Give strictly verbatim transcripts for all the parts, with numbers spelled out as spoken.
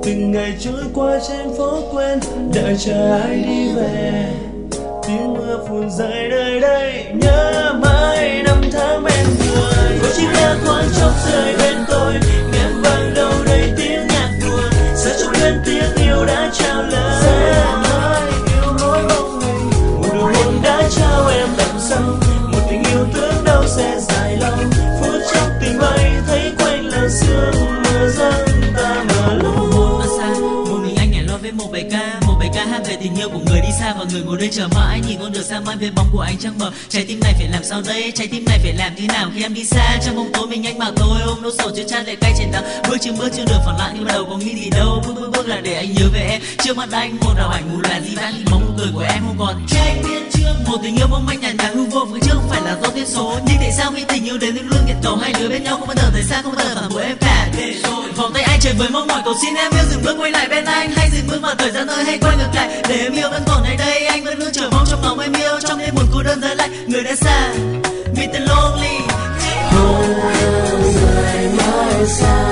từng ngày trôi qua trên phố quen, đợi chờ ai đi về. Tiếng mưa phùn rơi nơi đây, nhớ mãi năm tháng bên người. Có chiếc lá thoáng chốc rơi bên tôi, nghe vang đâu đây tiếng nhạc buồn. Sao trong cơn tiếng yêu đã trao lời, sẽ mãi yêu mỗi bóng mình. Một nụ hôn đã trao em đậm sâu, một tình yêu tưởng đâu sẽ dài lâu. Phút chốc tình bay thấy quanh là sương mờ dâng ta mờ lối. Một mình anh nhảy loi với một bài ca, một bài ca hát về tình yêu của người đi xa và người ngồi đây chờ mãi. Nhìn con đường xa mãi về bóng của anh trăng mờ. Trái tim này phải làm sao đây, trái tim này phải làm thế nào khi em đi xa. Trong bóng tối mình anh bảo tôi ôm nỗi sầu chưa chan lệ cay trên tóc. Bước trên bước trên đường phẳng lặng nhưng bắt đầu có nghĩ gì đâu. Bước bước bước là để anh nhớ về em. Trước mắt anh một ảo ảnh mù là gì vãng thì bóng cười của em không còn tranh biên trước. Một tình yêu mong manh nhàn nhạt hư vô phía trước không phải là do thiên số. Nhưng tại sao khi tình yêu đến những lương nhiệt cầu hai đứa bên nhau không bao giờ thấy xa, không bao giờ phản bội em cả. Để rồi vòng tay anh chơi với mong mỏi cầu xin em yêu dừng bước quay lại bên anh, hay dừng bước vào thời gian ơi hay quay ngược lại để em yêu vẫn còn ở đây. Anh vẫn luôn chờ mong trong lòng em yêu trong đêm buồn cô đơn rơi lạnh người đã xa meet the lonely. Người mãi xa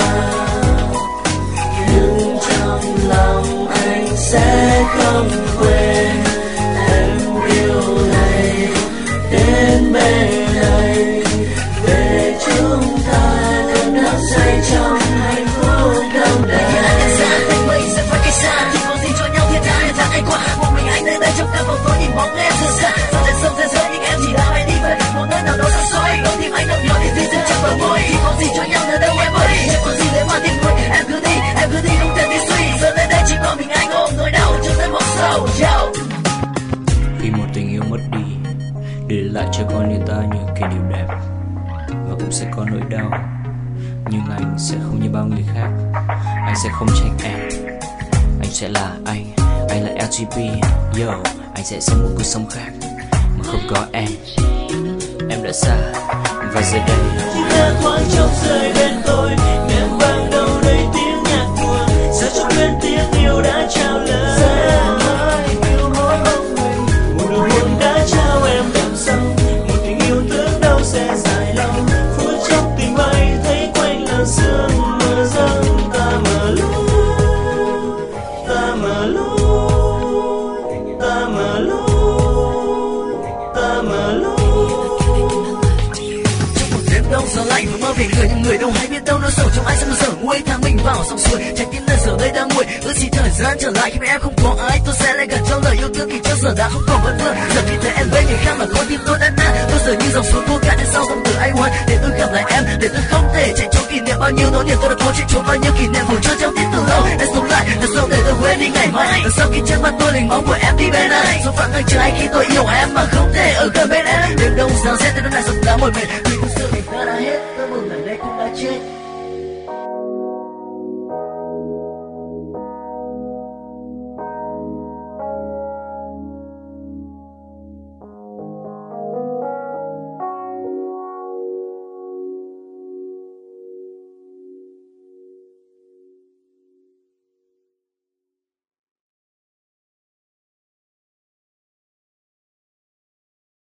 nhưng trong lòng anh sẽ không quên em yêu này đến bên đây. Để chúng ta êm đắm say trong hạnh phúc đông đầy. Anh mây sẽ phải cách xa thì có gì cho nhau thiên tháng tháng ngày qua. Một mình anh nơi đây trong căn phòng tối nhìn bóng em từ xa. Giờ đến sông thế giới nhưng em chỉ là anh đi về một nơi nào đó xa xôi. Đôi tim anh đập nhỏ thì tin dừng trong bờ môi. Thì có gì cho nhau nơi đâu em ơi, chẳng còn gì để mà tìm người. Em cứ đi, em cứ đi không thể đi suy. Giờ nơi đây chỉ còn mình anh ôm nỗi đau cho tới một sầu. Khi một tình yêu mất đi, để lại cho con người ta những kỷ niệm đẹp và cũng sẽ có nỗi đau. Nhưng anh sẽ không như bao người khác, anh sẽ không trách em. Anh sẽ là anh, anh là lờ giê bê. Yo, anh sẽ sống một cuộc sống khác mà không có em. Em đã xa và giờ đây chiếc lá thoáng chốc rơi bên tôi, nghe vang đâu đây tiếng nhạc buồn. Sao trong cơn tiếng yêu đã trao lời, sẽ mãi yêu mỗi bóng mình. Một nụ hôn đã trao em đậm sâu, một tình yêu tưởng đâu sẽ dài lâu. Phút chốc tình bay thấy quanh là sương mờ dâng ta mờ lối, ta mờ lối, ta mờ lối, ta mờ lối. Đông giờ lạnh và mơ về người nhưng người đâu hay biết đâu nỗi sầu trong ai sẽ giờ nguôi tháng mình vào dòng suối. Trái tim nơi giờ đây đang nguội, ước gì thời gian trở lại khi mà em không có ai. Tôi sẽ lại gần trong lời yêu thương khi trước giờ đã không còn vẫn vương. Giờ khi thấy em bên người khác mà con tim tôi đã nát. Tôi giờ như dòng suối khô cạn đến sau dòng từ ai hoan. Để tôi gặp lại em, để tôi không thể chạy trốn kỷ niệm bao nhiêu nỗi niềm tôi đã cố chạy trốn bao nhiêu kỷ niệm vùi trôi trong tim từ lâu. Để sống lại, để sống để tôi quên đi ngày mai. Và sau khi trước mặt tôi hình bóng của em đi bên ai. Số phận người chờ anh khi tôi yêu em mà không thể ở gần bên em. Đêm đông giờ sẽ tới lúc này sống đã một mình.